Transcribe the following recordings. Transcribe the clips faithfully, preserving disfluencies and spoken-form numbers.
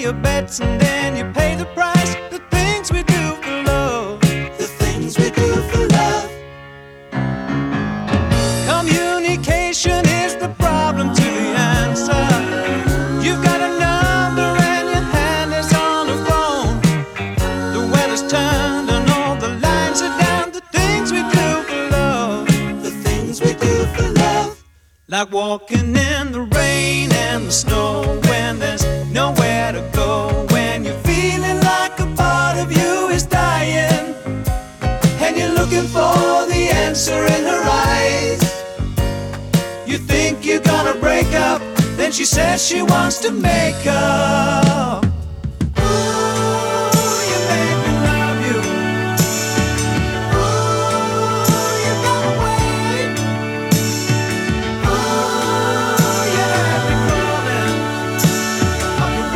your bets and then you pay the price. The things we do for love, the things we do for love. Communication is the problem to the answer. You've got a number and your hand is on the phone. The weather's turned and all the lines are down. The things we do for love, the things we do for love. like walking in the rain and the snow when there's nowhere to go, when you're feeling like a part of you is dying and you're looking for the answer in her eyes. You think you're gonna break up, then she says she wants to make up. Ooh, you make me love you. Ooh, you got away. Ooh, you had me crawling up your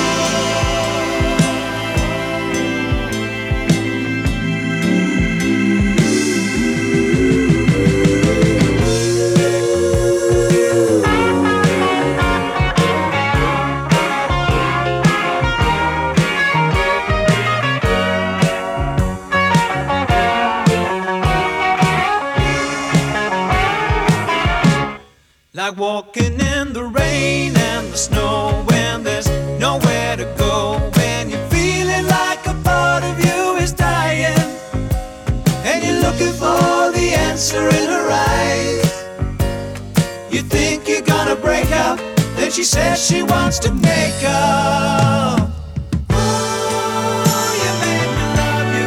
like walking in the rain and the snow when there's nowhere to go, when you're feeling like a part of you is dying and you're looking for the answer in her eyes. You think you're gonna break up, then she says she wants to make up. Ooh, you made me love you.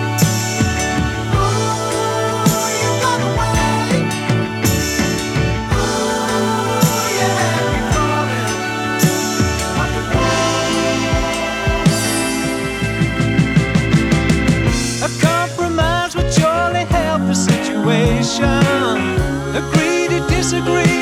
Ooh, you got away. A compromise would surely help the situation. Agree to disagree.